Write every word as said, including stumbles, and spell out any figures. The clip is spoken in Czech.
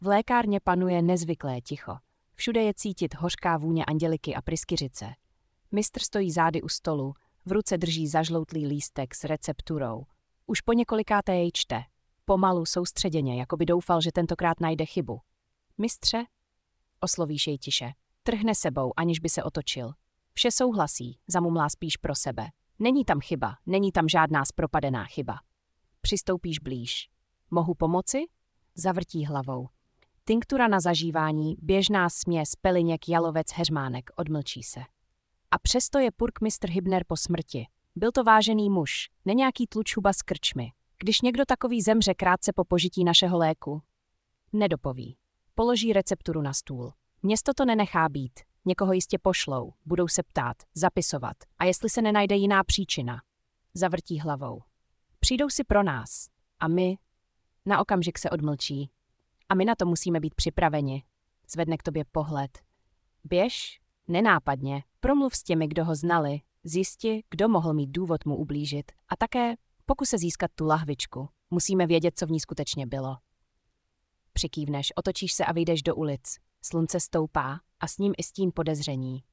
V lékárně panuje nezvyklé ticho. Všude je cítit hořká vůně Anděliky a pryskyřice. Mistr stojí zády u stolu, v ruce drží zažloutlý lístek s recepturou. Už po několikáté jej čte. Pomalu, soustředěně, jako by doufal, že tentokrát najde chybu. Mistře? Oslovíš jej tiše. Trhne sebou, aniž by se otočil. Vše souhlasí, zamumlá spíš pro sebe. Není tam chyba, není tam žádná zpropadená chyba. Přistoupíš blíž. Mohu pomoci? Zavrtí hlavou. Tinktura na zažívání, běžná směs, peliněk, jalovec, heřmánek, odmlčí se. A přesto je purkmistr Hybner po smrti. Byl to vážený muž, ne nějaký tlučhuba z krčmy. Když někdo takový zemře krátce po požití našeho léku, nedopoví. Položí recepturu na stůl. Město to nenechá být. Někoho jistě pošlou, budou se ptát, zapisovat. A jestli se nenajde jiná příčina? Zavrtí hlavou. Přijdou si pro nás. A my? Na okamžik se odmlčí. A my na to musíme být připraveni. Zvedne k tobě pohled. Běž, nenápadně, promluv s těmi, kdo ho znali, zjisti, kdo mohl mít důvod mu ublížit a také pokuse získat tu lahvičku. Musíme vědět, co v ní skutečně bylo. Přikývneš, otočíš se a vyjdeš do ulic. Slunce stoupá a s ním i stín podezření.